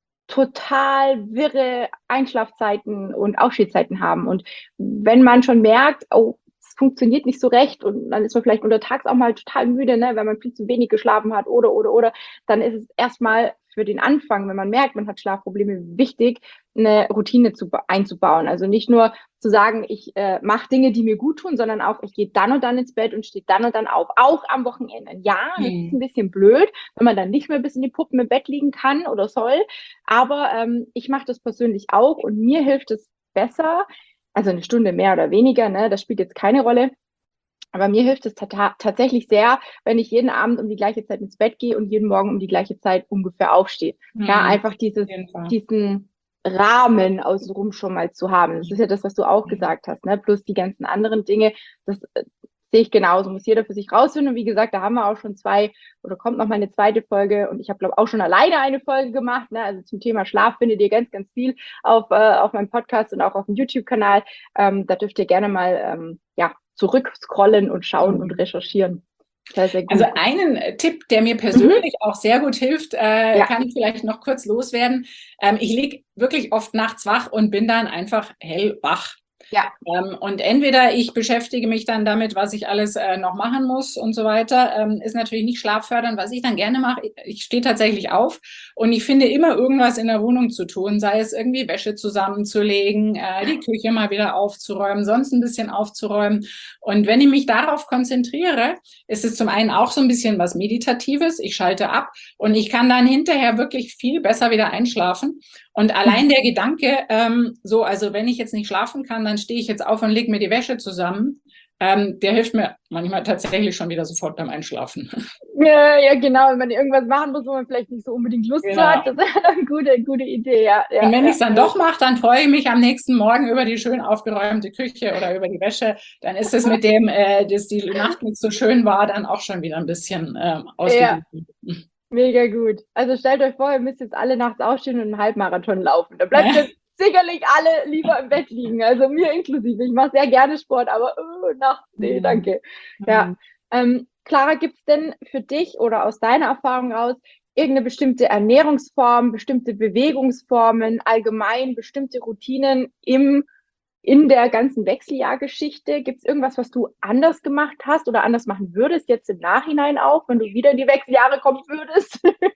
total wirre Einschlafzeiten und Aufstehzeiten haben. Und wenn man schon merkt, oh, es funktioniert nicht so recht und dann ist man vielleicht untertags auch mal total müde, ne, wenn man viel zu wenig geschlafen hat oder, oder, oder, dann ist es erstmal für den Anfang, wenn man merkt, man hat Schlafprobleme, wichtig, eine Routine zu, einzubauen. Also nicht nur zu sagen, ich äh, mache Dinge, die mir gut tun, sondern auch, ich gehe dann und dann ins Bett und stehe dann und dann auf, auch am Wochenende. Ja, das ist ein bisschen blöd, wenn man dann nicht mehr bis in die Puppen im Bett liegen kann oder soll, aber ähm, ich mache das persönlich auch und mir hilft es besser, also eine Stunde mehr oder weniger, ne, das spielt jetzt keine Rolle. Aber mir hilft es ta- tatsächlich sehr, wenn ich jeden Abend um die gleiche Zeit ins Bett gehe und jeden Morgen um die gleiche Zeit ungefähr aufstehe. Ja, hm, einfach dieses, auf jeden Fall. diesen Rahmen außenrum schon mal zu haben. Das ist ja das, was du auch Mhm. gesagt hast, ne? Plus die ganzen anderen Dinge. Das äh, sehe ich genauso. Muss jeder für sich rausfinden. Und wie gesagt, da haben wir auch schon zwei oder kommt noch mal eine zweite Folge. Und ich habe, glaube auch schon alleine eine Folge gemacht. Ne? Also zum Thema Schlaf findet ihr ganz, ganz viel auf, äh, auf meinem Podcast und auch auf dem YouTube-Kanal. Ähm, da dürft ihr gerne mal ähm, ja, zurückscrollen und schauen und recherchieren. Sehr, sehr gut. Also einen äh, Tipp, der mir Mhm. persönlich auch sehr gut hilft, äh, Ja. kann ich vielleicht noch kurz loswerden. Ähm, ich liege wirklich oft nachts wach und bin dann einfach hellwach. Ja. Ähm, und entweder ich beschäftige mich dann damit, was ich alles äh, noch machen muss und so weiter, ähm, ist natürlich nicht schlaffördernd. Was ich dann gerne mache, ich, ich stehe tatsächlich auf und ich finde immer irgendwas in der Wohnung zu tun, sei es irgendwie Wäsche zusammenzulegen, äh, die Küche mal wieder aufzuräumen, sonst ein bisschen aufzuräumen. Und wenn ich mich darauf konzentriere, ist es zum einen auch so ein bisschen was Meditatives. Ich schalte ab und ich kann dann hinterher wirklich viel besser wieder einschlafen. Und allein der Gedanke, ähm, so, also wenn ich jetzt nicht schlafen kann, dann stehe ich jetzt auf und lege mir die Wäsche zusammen, ähm, der hilft mir manchmal tatsächlich schon wieder sofort beim Einschlafen. Ja, ja, genau. Wenn man irgendwas machen muss, wo man vielleicht nicht so unbedingt Lust Genau. zu hat, das ist eine gute, gute Idee, ja. ja und wenn ja, ich es dann ja. doch mache, dann freue ich mich am nächsten Morgen über die schön aufgeräumte Küche oder über die Wäsche. Dann ist es mit dem, äh, dass die Nacht nicht so schön war, dann auch schon wieder ein bisschen ähm, ausgeglichen. Ja. Mega gut. Also stellt euch vor, ihr müsst jetzt alle nachts aufstehen und einen Halbmarathon laufen. Da bleibt ihr sicherlich alle lieber im Bett liegen. Also mir inklusive. Ich mache sehr gerne Sport, aber uh, nachts, nee, danke. Ja. Ähm, Clara, gibt es denn für dich oder aus deiner Erfahrung raus irgendeine bestimmte Ernährungsform, bestimmte Bewegungsformen, allgemein bestimmte Routinen im in der ganzen Wechseljahrgeschichte? Gibt es irgendwas, was du anders gemacht hast oder anders machen würdest, jetzt im Nachhinein auch, wenn du wieder in die Wechseljahre kommen würdest?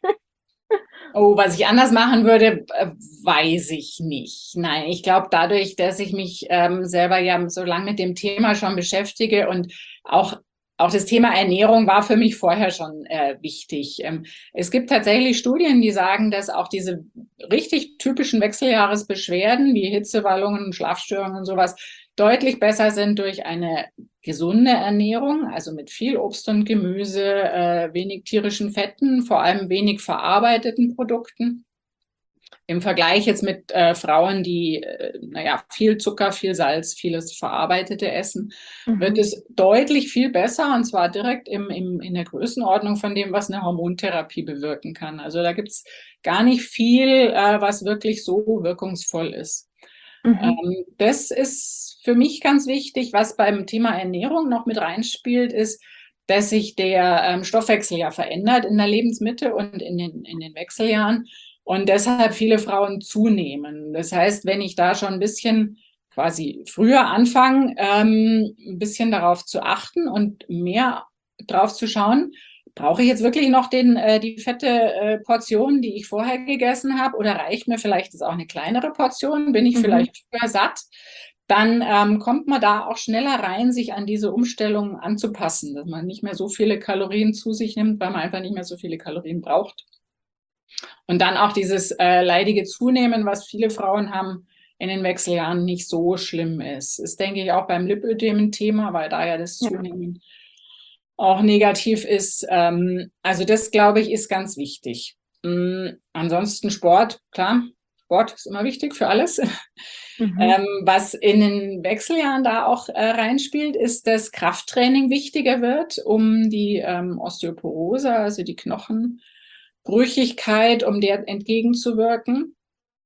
Oh, was ich anders machen würde, äh, weiß ich nicht. Nein, ich glaube, dadurch, dass ich mich ähm, selber ja so lange mit dem Thema schon beschäftige und auch Auch das Thema Ernährung war für mich vorher schon äh, wichtig. Ähm, es gibt tatsächlich Studien, die sagen, dass auch diese richtig typischen Wechseljahresbeschwerden wie Hitzewallungen, Schlafstörungen und sowas deutlich besser sind durch eine gesunde Ernährung, also mit viel Obst und Gemüse, äh, wenig tierischen Fetten, vor allem wenig verarbeiteten Produkten. Im Vergleich jetzt mit äh, Frauen, die, äh, naja, viel Zucker, viel Salz, vieles verarbeitete essen, Mhm. wird es deutlich viel besser, und zwar direkt im, im, in der Größenordnung von dem, was eine Hormontherapie bewirken kann. Also da gibt es gar nicht viel, äh, was wirklich so wirkungsvoll ist. Mhm. Ähm, das ist für mich ganz wichtig. Was beim Thema Ernährung noch mit reinspielt, ist, dass sich der ähm, Stoffwechsel ja verändert in der Lebensmitte und in den, in den Wechseljahren und deshalb viele Frauen zunehmen. Das heißt, wenn ich da schon ein bisschen quasi früher anfange, ähm, ein bisschen darauf zu achten und mehr drauf zu schauen, brauche ich jetzt wirklich noch den, äh, die fette äh, Portion, die ich vorher gegessen habe, oder reicht mir vielleicht jetzt auch eine kleinere Portion? Bin ich Mhm. vielleicht früher satt? Dann ähm, kommt man da auch schneller rein, sich an diese Umstellung anzupassen, dass man nicht mehr so viele Kalorien zu sich nimmt, weil man einfach nicht mehr so viele Kalorien braucht. Und dann auch dieses äh, leidige Zunehmen, was viele Frauen haben in den Wechseljahren, nicht so schlimm ist. Ist, denke ich, auch beim Lipödem ein Thema, weil da ja das Zunehmen ja auch negativ ist. Ähm, also das, glaube ich, ist ganz wichtig. Ähm, ansonsten Sport, klar, Sport ist immer wichtig für alles. Mhm. Ähm, was in den Wechseljahren da auch äh, reinspielt, ist, dass Krafttraining wichtiger wird, um die ähm, Osteoporose, also die Knochenbrüchigkeit, um der entgegenzuwirken.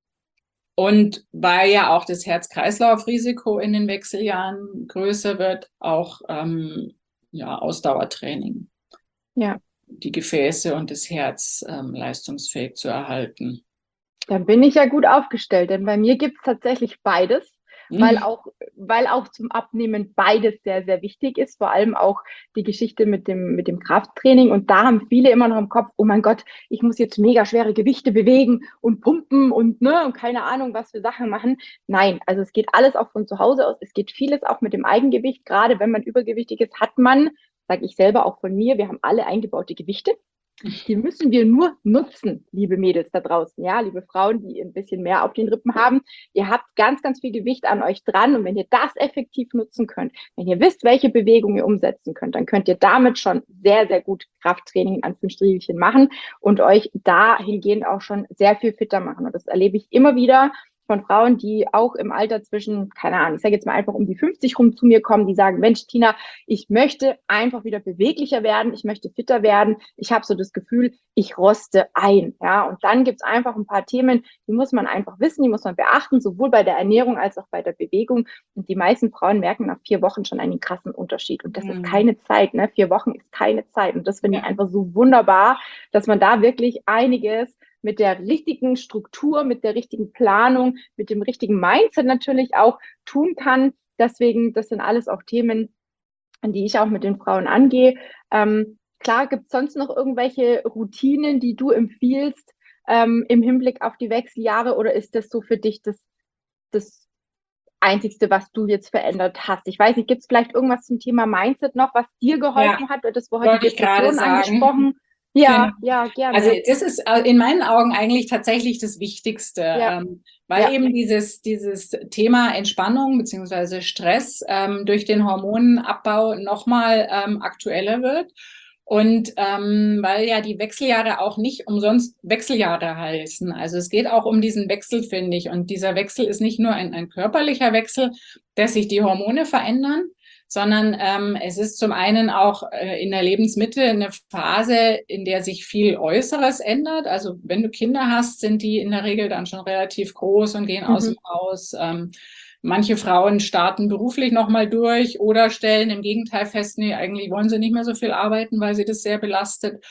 Und weil ja auch das Herz-Kreislauf-Risiko in den Wechseljahren größer wird, auch ähm, ja, Ausdauertraining. Ja. Die Gefäße und das Herz ähm, leistungsfähig zu erhalten. Dann bin ich ja gut aufgestellt, denn bei mir gibt es tatsächlich beides, mhm. weil auch, weil auch zum Abnehmen beides sehr, sehr wichtig ist, vor allem auch die Geschichte mit dem, mit dem Krafttraining. Und da haben viele immer noch im Kopf, oh mein Gott, ich muss jetzt mega schwere Gewichte bewegen und pumpen und, ne, und keine Ahnung, was für Sachen machen. Nein, also es geht alles auch von zu Hause aus. Es geht vieles auch mit dem Eigengewicht. Gerade wenn man übergewichtig ist, hat man, sage ich selber auch von mir, wir haben alle eingebaute Gewichte. Die müssen wir nur nutzen, liebe Mädels da draußen, ja, liebe Frauen, die ein bisschen mehr auf den Rippen haben. Ihr habt ganz, ganz viel Gewicht an euch dran und wenn ihr das effektiv nutzen könnt, wenn ihr wisst, welche Bewegung ihr umsetzen könnt, dann könnt ihr damit schon sehr, sehr gut Krafttraining in Anführungsstrichen machen und euch dahingehend auch schon sehr viel fitter machen. Und das erlebe ich immer wieder von Frauen, die auch im Alter zwischen, keine Ahnung, ich sage jetzt mal einfach um die fünfzig rum zu mir kommen, die sagen, Mensch, Tina, ich möchte einfach wieder beweglicher werden, ich möchte fitter werden, ich habe so das Gefühl, ich roste ein, ja, und dann gibt es einfach ein paar Themen, die muss man einfach wissen, die muss man beachten, sowohl bei der Ernährung als auch bei der Bewegung, und die meisten Frauen merken nach vier Wochen schon einen krassen Unterschied, und das mhm. ist keine Zeit, ne, vier Wochen ist keine Zeit, und das finde ich einfach so wunderbar, dass man da wirklich einiges mit der richtigen Struktur, mit der richtigen Planung, mit dem richtigen Mindset natürlich auch tun kann. Deswegen, das sind alles auch Themen, an die ich auch mit den Frauen angehe. Ähm, klar, gibt es sonst noch irgendwelche Routinen, die du empfiehlst ähm, im Hinblick auf die Wechseljahre, oder ist das so für dich das, das Einzigste, was du jetzt verändert hast? Ich weiß nicht, gibt es vielleicht irgendwas zum Thema Mindset noch, was dir geholfen ja, hat? Das war heute Depression angesprochen. Ja, genau. ja, gerne. Also das ist in meinen Augen eigentlich tatsächlich das Wichtigste, ja. ähm, weil ja. eben dieses, dieses Thema Entspannung beziehungsweise Stress ähm, durch den Hormonenabbau nochmal ähm, aktueller wird. Und ähm, weil ja die Wechseljahre auch nicht umsonst Wechseljahre heißen. Also es geht auch um diesen Wechsel, finde ich. Und dieser Wechsel ist nicht nur ein, ein körperlicher Wechsel, dass sich die Hormone verändern, sondern ähm, es ist zum einen auch äh, in der Lebensmitte eine Phase, in der sich viel Äußeres ändert. Also wenn du Kinder hast, sind die in der Regel dann schon relativ groß und gehen mhm. aus dem Haus. Ähm, manche Frauen starten beruflich nochmal durch oder stellen im Gegenteil fest, nee, eigentlich wollen sie nicht mehr so viel arbeiten, weil sie das sehr belastet.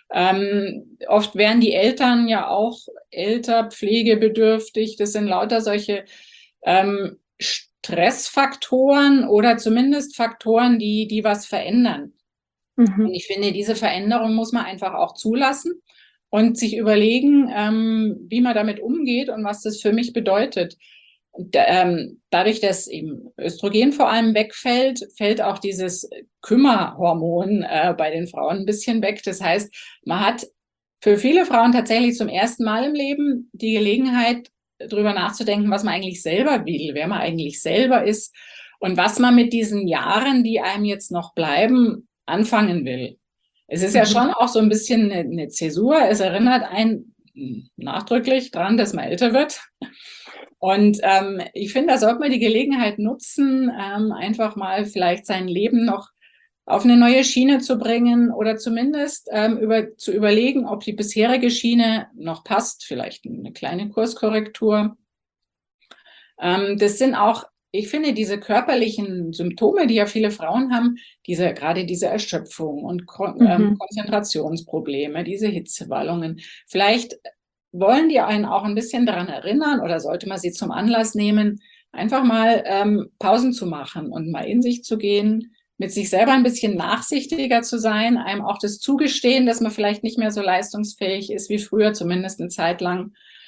Ähm, oft werden die Eltern ja auch älter, pflegebedürftig. Das sind lauter solche ähm, Stressfaktoren oder zumindest Faktoren, die, die was verändern. Mhm. Und ich finde, diese Veränderung muss man einfach auch zulassen und sich überlegen, ähm, wie man damit umgeht und was das für mich bedeutet. Und, ähm, dadurch, dass eben Östrogen vor allem wegfällt, fällt auch dieses Kümmerhormon äh, bei den Frauen ein bisschen weg. Das heißt, man hat für viele Frauen tatsächlich zum ersten Mal im Leben die Gelegenheit, drüber nachzudenken, was man eigentlich selber will, wer man eigentlich selber ist und was man mit diesen Jahren, die einem jetzt noch bleiben, anfangen will. Es ist mhm. ja schon auch so ein bisschen eine, eine Zäsur. Es erinnert einen nachdrücklich dran, dass man älter wird. Und ähm, ich finde, da sollte man die Gelegenheit nutzen, ähm, einfach mal vielleicht sein Leben noch auf eine neue Schiene zu bringen oder zumindest ähm, über, zu überlegen, ob die bisherige Schiene noch passt, vielleicht eine kleine Kurskorrektur. Ähm, das sind auch, ich finde, diese körperlichen Symptome, die ja viele Frauen haben, diese, gerade diese Erschöpfung und Kon Mhm. ähm, Konzentrationsprobleme, diese Hitzewallungen, vielleicht wollen die einen auch ein bisschen daran erinnern oder sollte man sie zum Anlass nehmen, einfach mal ähm, Pausen zu machen und mal in sich zu gehen, mit sich selber ein bisschen nachsichtiger zu sein, einem auch das zugestehen, dass man vielleicht nicht mehr so leistungsfähig ist wie früher, zumindest eine Zeit lang,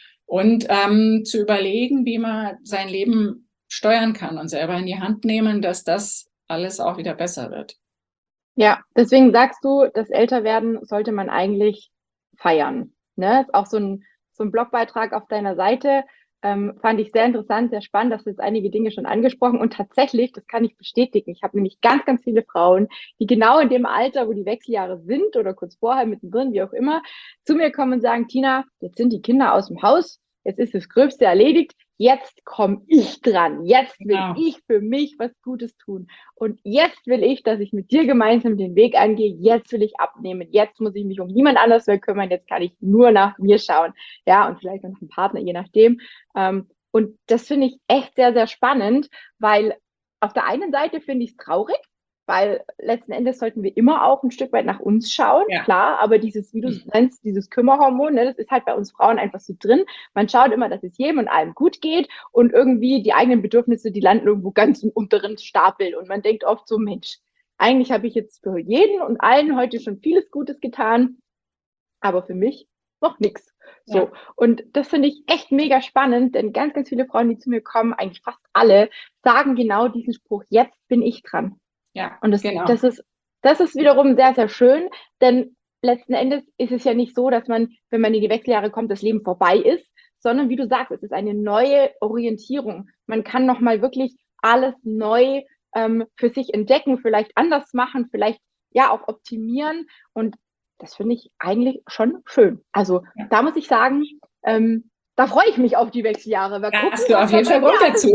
und ähm, zu überlegen, wie man sein Leben steuern kann und selber in die Hand nehmen, dass das alles auch wieder besser wird. Ja, deswegen sagst du, das Älterwerden sollte man eigentlich feiern. Ne? Ist auch so ein, so ein Blogbeitrag auf deiner Seite. Ähm, fand ich sehr interessant, sehr spannend, dass du jetzt einige Dinge schon angesprochen und tatsächlich, das kann ich bestätigen, ich habe nämlich ganz, ganz viele Frauen, die genau in dem Alter, wo die Wechseljahre sind oder kurz vorher, mittendrin, wie auch immer, zu mir kommen und sagen, Tina, jetzt sind die Kinder aus dem Haus, jetzt ist das Gröbste erledigt, jetzt komme ich dran, jetzt will Genau. ich für mich was Gutes tun. Und jetzt will ich, dass ich mit dir gemeinsam den Weg angehe. Jetzt will ich abnehmen. Jetzt muss ich mich um niemand anders mehr kümmern. Jetzt kann ich nur nach mir schauen. Ja, und vielleicht noch nach einem Partner, je nachdem. Ähm, und das finde ich echt sehr, sehr spannend, weil auf der einen Seite finde ich es traurig, weil letzten Endes sollten wir immer auch ein Stück weit nach uns schauen, Ja. klar, aber dieses, wie du es nennst, dieses Kümmerhormon, ne, das ist halt bei uns Frauen einfach so drin. Man schaut immer, dass es jedem und allem gut geht und irgendwie die eigenen Bedürfnisse, die landen irgendwo ganz im unteren Stapel und man denkt oft so, Mensch, eigentlich habe ich jetzt für jeden und allen heute schon vieles Gutes getan, aber für mich noch nichts. So. Ja. Und das finde ich echt mega spannend, denn ganz, ganz viele Frauen, die zu mir kommen, eigentlich fast alle, sagen genau diesen Spruch, jetzt bin ich dran. Ja, Und das, genau. das ist, das ist wiederum sehr, sehr schön, denn letzten Endes ist es ja nicht so, dass man, wenn man in die Wechseljahre kommt, das Leben vorbei ist, sondern wie du sagst, es ist eine neue Orientierung. Man kann nochmal wirklich alles neu ähm, für sich entdecken, vielleicht anders machen, vielleicht ja auch optimieren. Und das finde ich eigentlich schon schön. Also Ja. da muss ich sagen, ähm, da freue ich mich auf die Wechseljahre. Da hast du auf jeden Fall Grund dazu.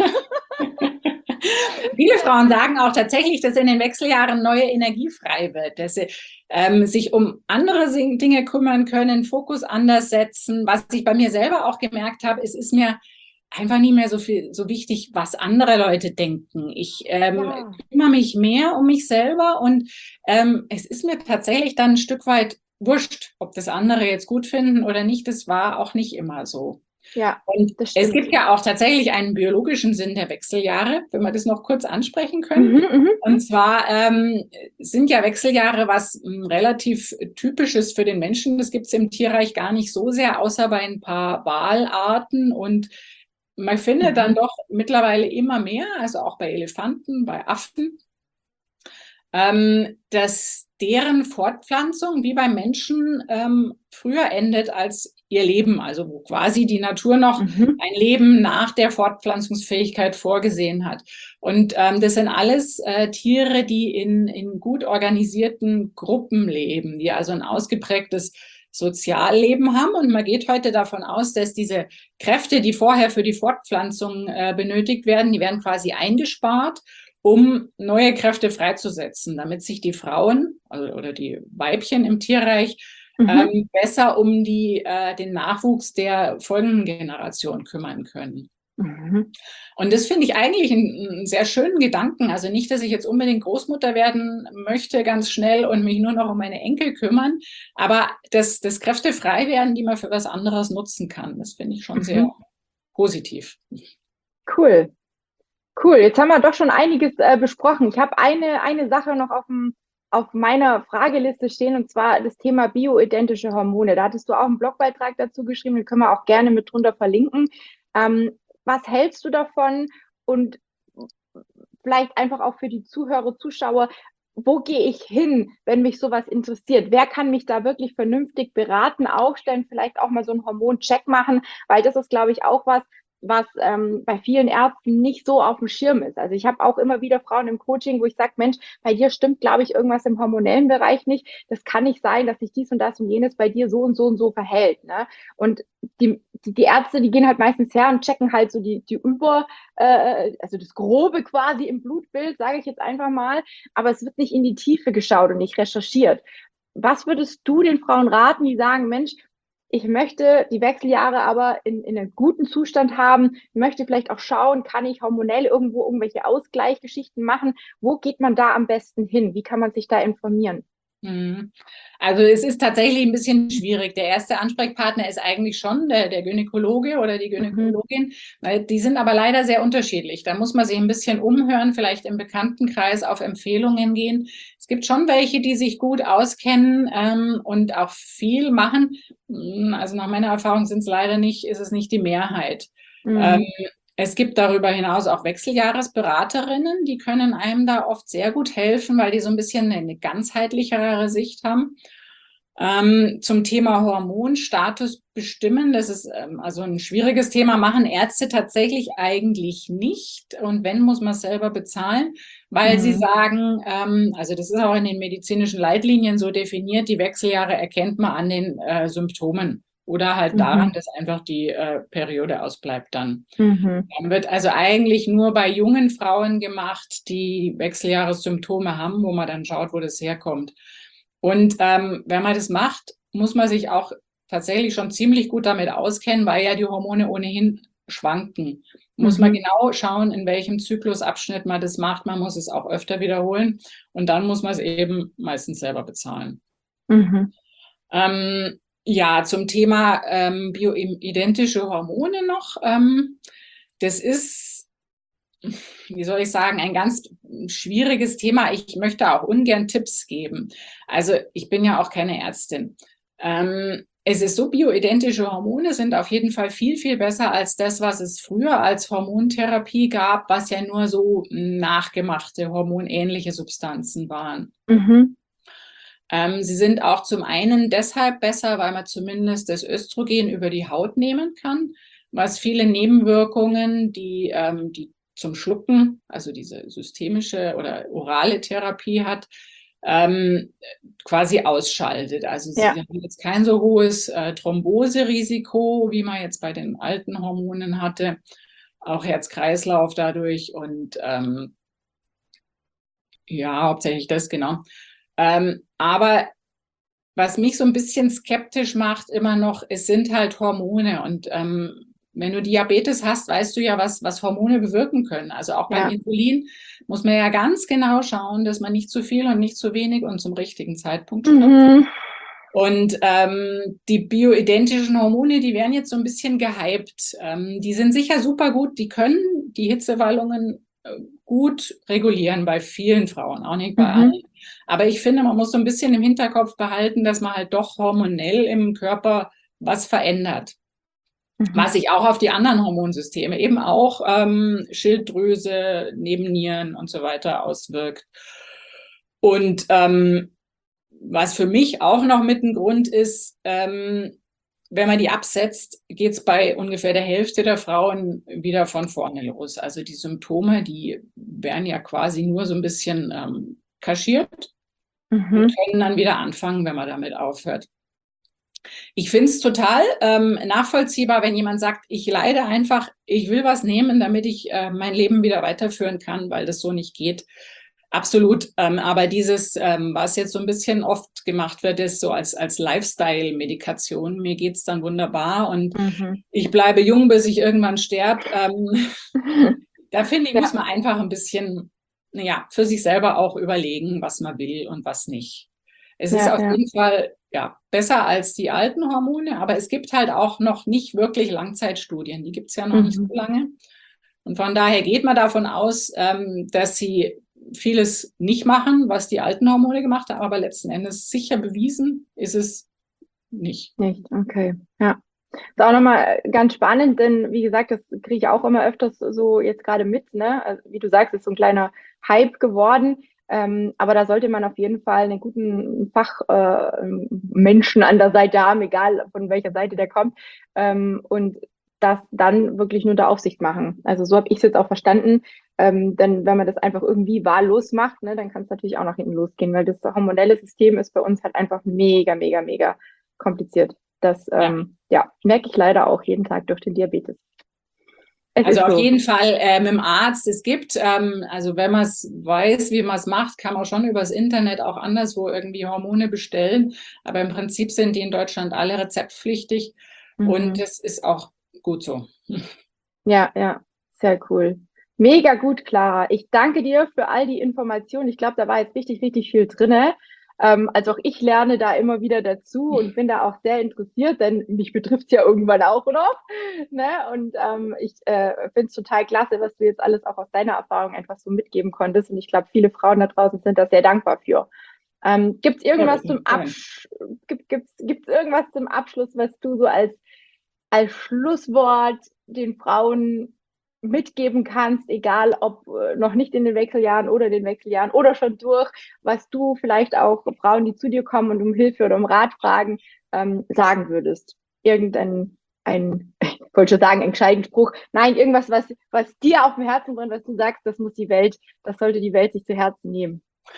Viele Frauen sagen auch tatsächlich, dass in den Wechseljahren neue Energie frei wird, dass sie ähm, sich um andere Dinge kümmern können, Fokus anders setzen. Was ich bei mir selber auch gemerkt habe, es ist mir einfach nicht mehr so viel so wichtig, was andere Leute denken. Ich ähm, Ja. kümmere mich mehr um mich selber und ähm, es ist mir tatsächlich dann ein Stück weit wurscht, ob das andere jetzt gut finden oder nicht. Das war auch nicht immer so. Ja, Und das es stimmt. gibt ja auch tatsächlich einen biologischen Sinn der Wechseljahre, wenn wir das noch kurz ansprechen können. Mhm, mhm. Und zwar ähm, sind ja Wechseljahre was m, relativ Typisches für den Menschen. Das gibt es im Tierreich gar nicht so sehr, außer bei ein paar Walarten. Und man findet Mhm. dann doch mittlerweile immer mehr, also auch bei Elefanten, bei Affen, ähm, dass deren Fortpflanzung wie beim Menschen ähm, früher endet als ihr Leben, also wo quasi die Natur noch Mhm. ein Leben nach der Fortpflanzungsfähigkeit vorgesehen hat. Und ähm, das sind alles äh, Tiere, die in, in gut organisierten Gruppen leben, die also ein ausgeprägtes Sozialleben haben. Und man geht heute davon aus, dass diese Kräfte, die vorher für die Fortpflanzung äh, benötigt werden, die werden quasi eingespart, um neue Kräfte freizusetzen, damit sich die Frauen also, oder die Weibchen im Tierreich Mhm. ähm, besser um die, äh, den Nachwuchs der folgenden Generation kümmern können. Mhm. Und das finde ich eigentlich einen, einen sehr schönen Gedanken. Also nicht, dass ich jetzt unbedingt Großmutter werden möchte ganz schnell und mich nur noch um meine Enkel kümmern, aber dass, dass Kräfte frei werden, die man für was anderes nutzen kann. Das finde ich schon Mhm. sehr positiv. Cool. Cool, jetzt haben wir doch schon einiges äh, besprochen. Ich habe eine, eine Sache noch auf, dem, auf meiner Frageliste stehen, und zwar das Thema bioidentische Hormone. Da hattest du auch einen Blogbeitrag dazu geschrieben, den können wir auch gerne mit drunter verlinken. Ähm, was hältst du davon? Und vielleicht einfach auch für die Zuhörer, Zuschauer, wo gehe ich hin, wenn mich sowas interessiert? Wer kann mich da wirklich vernünftig beraten, aufstellen, vielleicht auch mal so einen Hormoncheck machen? Weil das ist, glaube ich, auch was, was ähm, bei vielen Ärzten nicht so auf dem Schirm ist. Also ich habe auch immer wieder Frauen im Coaching, wo ich sage, Mensch, bei dir stimmt, glaube ich, irgendwas im hormonellen Bereich nicht. Das kann nicht sein, dass sich dies und das und jenes bei dir so und so und so verhält. Ne? Und die, die, die Ärzte, die gehen halt meistens her und checken halt so die, die Über, äh, also das Grobe quasi im Blutbild, sage ich jetzt einfach mal, aber es wird nicht in die Tiefe geschaut und nicht recherchiert. Was würdest du den Frauen raten, die sagen, Mensch, ich möchte die Wechseljahre aber in, in einem guten Zustand haben, möchte vielleicht auch schauen, kann ich hormonell irgendwo irgendwelche Ausgleichsgeschichten machen? Wo geht man da am besten hin? Wie kann man sich da informieren? Mhm. Also es ist tatsächlich ein bisschen schwierig. Der erste Ansprechpartner ist eigentlich schon der, der Gynäkologe oder die Mhm. Gynäkologin, weil die sind aber leider sehr unterschiedlich. Da muss man sich ein bisschen umhören, vielleicht im Bekanntenkreis auf Empfehlungen gehen. Es gibt schon welche, die sich gut auskennen ähm, und auch viel machen. Also nach meiner Erfahrung sind es leider nicht, ist es nicht die Mehrheit. Ähm, Mhm. Es gibt darüber hinaus auch Wechseljahresberaterinnen, die können einem da oft sehr gut helfen, weil die so ein bisschen eine ganzheitlichere Sicht haben. Ähm, zum Thema Hormonstatus bestimmen, das ist ähm, also ein schwieriges Thema, machen Ärzte tatsächlich eigentlich nicht. Und wenn, muss man es selber bezahlen, weil sie Mhm. sagen, ähm, also das ist auch in den medizinischen Leitlinien so definiert, die Wechseljahre erkennt man an den äh, Symptomen oder halt daran, Mhm. dass einfach die äh, Periode ausbleibt dann. Mhm. Dann wird also eigentlich nur bei jungen Frauen gemacht, die Wechseljahressymptome haben, wo man dann schaut, wo das herkommt. Und ähm, wenn man das macht, muss man sich auch tatsächlich schon ziemlich gut damit auskennen, weil ja die Hormone ohnehin schwanken. Muss man Mhm. genau schauen, in welchem Zyklusabschnitt man das macht. Man muss es auch öfter wiederholen und dann muss man es eben meistens selber bezahlen. Mhm. Ähm, ja, zum Thema ähm, bioidentische Hormone noch. Ähm, das ist, wie soll ich sagen, ein ganz schwieriges Thema. Ich möchte auch ungern Tipps geben. Also ich bin ja auch keine Ärztin. Ähm, es ist so, bioidentische Hormone sind auf jeden Fall viel, viel besser als das, was es früher als Hormontherapie gab, was ja nur so nachgemachte hormonähnliche Substanzen waren. Mhm. Ähm, sie sind auch zum einen deshalb besser, weil man zumindest das Östrogen über die Haut nehmen kann, was viele Nebenwirkungen, die, ähm, die zum Schlucken, also diese systemische oder orale Therapie hat, ähm, quasi ausschaltet. Also sie Ja. haben jetzt kein so hohes äh, Thromboserisiko, wie man jetzt bei den alten Hormonen hatte, auch Herz-Kreislauf dadurch und ähm, ja, hauptsächlich das, genau. Ähm, aber was mich so ein bisschen skeptisch macht immer noch, es sind halt Hormone. Und ähm, wenn du Diabetes hast, weißt du ja, was, was Hormone bewirken können. Also auch beim Ja. Insulin muss man ja ganz genau schauen, dass man nicht zu viel und nicht zu wenig und zum richtigen Zeitpunkt spritzt. Mhm. Und ähm, die bioidentischen Hormone, die werden jetzt so ein bisschen gehypt. Ähm, die sind sicher super gut, die können die Hitzewallungen äh, gut regulieren bei vielen Frauen, auch nicht bei allen. Mhm. Aber ich finde, man muss so ein bisschen im Hinterkopf behalten, dass man halt doch hormonell im Körper was verändert. Mhm. Was sich auch auf die anderen Hormonsysteme, eben auch ähm, Schilddrüse, Nebennieren und so weiter auswirkt. Und ähm, was für mich auch noch mit ein Grund ist, ähm, wenn man die absetzt, geht es bei ungefähr der Hälfte der Frauen wieder von vorne los. Also die Symptome, die werden ja quasi nur so ein bisschen ähm, kaschiert und Mhm. können dann wieder anfangen, wenn man damit aufhört. Ich finde es total ähm, nachvollziehbar, wenn jemand sagt, ich leide einfach, ich will was nehmen, damit ich äh, mein Leben wieder weiterführen kann, weil das so nicht geht. Absolut. Ähm, aber dieses, ähm, was jetzt so ein bisschen oft gemacht wird, ist so als, als Lifestyle-Medikation. Mir geht's dann wunderbar und Mhm. ich bleibe jung, bis ich irgendwann sterbe. Ähm, da finde ich, muss Ja. man einfach ein bisschen, ja, für sich selber auch überlegen, was man will und was nicht. Es ist Ja. auf Ja. jeden Fall, ja, besser als die alten Hormone, aber es gibt halt auch noch nicht wirklich Langzeitstudien. Die gibt's ja noch nicht so Mhm. lange. Und von daher geht man davon aus, ähm, dass sie vieles nicht machen, was die alten Hormone gemacht haben, aber letzten Endes sicher bewiesen ist es nicht. Nicht. Okay. Ja. Ist auch nochmal ganz spannend, denn wie gesagt, das kriege ich auch immer öfters so jetzt gerade mit, ne? Also, wie du sagst, ist so ein kleiner Hype geworden. Ähm, aber da sollte man auf jeden Fall einen guten Fachmenschen äh, Menschen an der Seite haben, egal von welcher Seite der kommt. Ähm, und das dann wirklich nur unter Aufsicht machen. Also so habe ich es jetzt auch verstanden. Ähm, denn wenn man das einfach irgendwie wahllos macht, ne, dann kann es natürlich auch nach hinten losgehen, weil das hormonelle System ist bei uns halt einfach mega, mega, mega kompliziert. Das Ja. ähm, ja, merke ich leider auch jeden Tag durch den Diabetes. Es Also ist auf so. jeden Fall äh, mit dem Arzt. Es gibt, ähm, also wenn man es weiß, wie man es macht, kann man schon übers Internet auch anderswo irgendwie Hormone bestellen. Aber im Prinzip sind die in Deutschland alle rezeptpflichtig und Mhm. das ist auch gut so. Ja, ja, sehr cool. Mega gut, Clara. Ich danke dir für all die Informationen. Ich glaube, da war jetzt richtig, richtig viel drinne. Ähm, also auch ich lerne da immer wieder dazu und bin da auch sehr interessiert, denn mich betrifft es ja irgendwann auch noch. Ne? Und ähm, ich äh, finde es total klasse, was du jetzt alles auch aus deiner Erfahrung einfach so mitgeben konntest. Und ich glaube, viele Frauen da draußen sind da sehr dankbar für. Ähm, gibt es Ja, irgendwas würde zum mich freuen. Absch gibt, gibt's, gibt's irgendwas zum Abschluss, was du so als als Schlusswort den Frauen mitgeben kannst, egal ob äh, noch nicht in den Wechseljahren oder den Wechseljahren oder schon durch, was du vielleicht auch Frauen, die zu dir kommen und um Hilfe oder um Rat fragen, ähm, sagen würdest? Irgendein, ein, ich wollte schon sagen, ein gescheiten Spruch. Nein, irgendwas, was, was dir auf dem Herzen brennt, was du sagst, das muss die Welt, das sollte die Welt sich zu Herzen nehmen.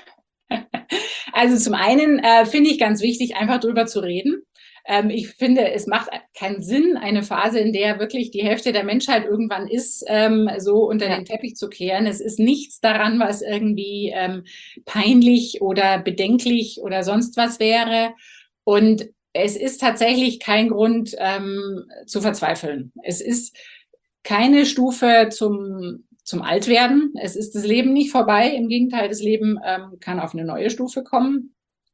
Also zum einen äh, finde ich ganz wichtig, einfach drüber zu reden. Ähm, ich finde, es macht keinen Sinn, eine Phase, in der wirklich die Hälfte der Menschheit irgendwann ist, ähm, so unter Ja. den Teppich zu kehren. Es ist nichts daran, was irgendwie ähm, peinlich oder bedenklich oder sonst was wäre. Und es ist tatsächlich kein Grund ähm, zu verzweifeln. Es ist keine Stufe zum zum Altwerden. Es ist das Leben nicht vorbei. Im Gegenteil, das Leben ähm, kann auf eine neue Stufe kommen.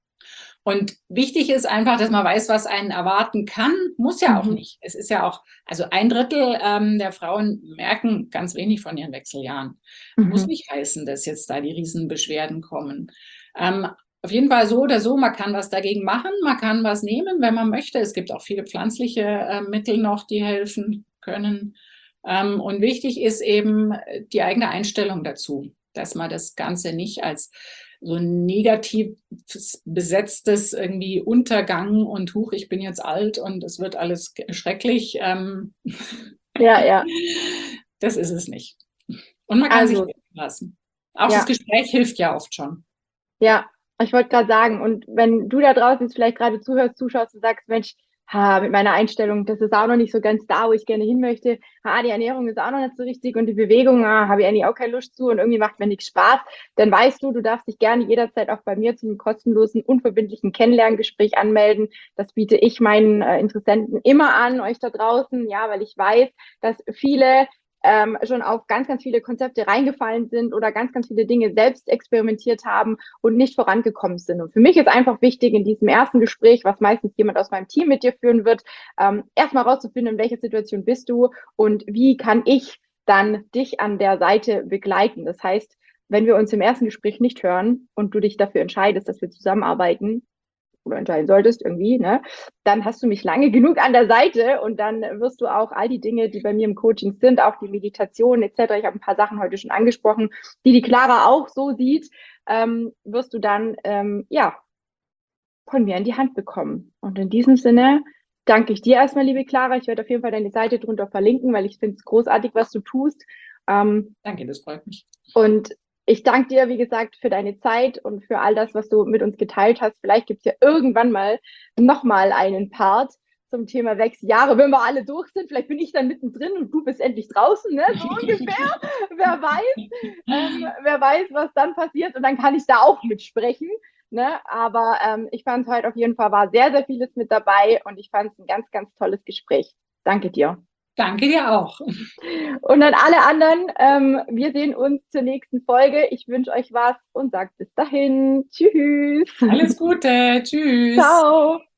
Und wichtig ist einfach, dass man weiß, was einen erwarten kann. Muss ja auch Mhm. nicht. Es ist ja auch, also ein Drittel ähm, der Frauen merken ganz wenig von ihren Wechseljahren. Muss Mhm. nicht heißen, dass jetzt da die Riesenbeschwerden kommen. Ähm, auf jeden Fall so oder so, man kann was dagegen machen, man kann was nehmen, wenn man möchte. Es gibt auch viele pflanzliche äh, Mittel noch, die helfen können. Ähm, und wichtig ist eben die eigene Einstellung dazu, dass man das Ganze nicht als so ein negativ besetztes irgendwie Untergang und huch, ich bin jetzt alt und es wird alles schrecklich. Ähm, Ja, ja. das ist es nicht. Und man kann sich Also, helfen lassen. Auch das ja. Gespräch hilft ja oft schon. Ja, ich wollte gerade sagen, und wenn du da draußen jetzt vielleicht gerade zuhörst, zuschaust und sagst, Mensch, ha, mit meiner Einstellung, das ist auch noch nicht so ganz da, wo ich gerne hin möchte. Ha, die Ernährung ist auch noch nicht so richtig und die Bewegung, ah, habe ich eigentlich auch keine Lust zu und irgendwie macht mir nichts Spaß. Dann weißt du, du darfst dich gerne jederzeit auch bei mir zu einem kostenlosen, unverbindlichen Kennenlerngespräch anmelden. Das biete ich meinen äh, Interessenten immer an, euch da draußen, ja, weil ich weiß, dass viele ähm, schon auf ganz, ganz viele Konzepte reingefallen sind oder ganz, ganz viele Dinge selbst experimentiert haben und nicht vorangekommen sind. Und für mich ist einfach wichtig, in diesem ersten Gespräch, was meistens jemand aus meinem Team mit dir führen wird, ähm, erstmal rauszufinden, in welcher Situation bist du und wie kann ich dann dich an der Seite begleiten. Das heißt, wenn wir uns im ersten Gespräch nicht hören und du dich dafür entscheidest, dass wir zusammenarbeiten, oder entscheiden solltest irgendwie, ne, dann hast du mich lange genug an der Seite und dann wirst du auch all die Dinge, die bei mir im Coaching sind, auch die Meditation et cetera. Ich habe ein paar Sachen heute schon angesprochen, die die Clara auch so sieht, ähm, wirst du dann ähm, ja von mir in die Hand bekommen. Und in diesem Sinne danke ich dir erstmal, liebe Clara. Ich werde auf jeden Fall deine Seite drunter verlinken, weil ich finde es großartig, was du tust. Ähm, Danke, das freut mich. und ich danke dir, wie gesagt, für deine Zeit und für all das, was du mit uns geteilt hast. Vielleicht gibt es ja irgendwann mal nochmal einen Part zum Thema Wechseljahre, wenn wir alle durch sind. Vielleicht bin ich dann mittendrin und du bist endlich draußen, ne? So ungefähr. Wer weiß, ähm, wer weiß, was dann passiert. Und dann kann ich da auch mitsprechen. Ne? Aber ähm, ich fand es heute auf jeden Fall war sehr, sehr vieles mit dabei und ich fand es ein ganz, ganz tolles Gespräch. Danke dir. Danke dir auch. Und an alle anderen, ähm, wir sehen uns zur nächsten Folge. Ich wünsche euch was und sagt bis dahin. Tschüss. Alles Gute. Tschüss. Ciao.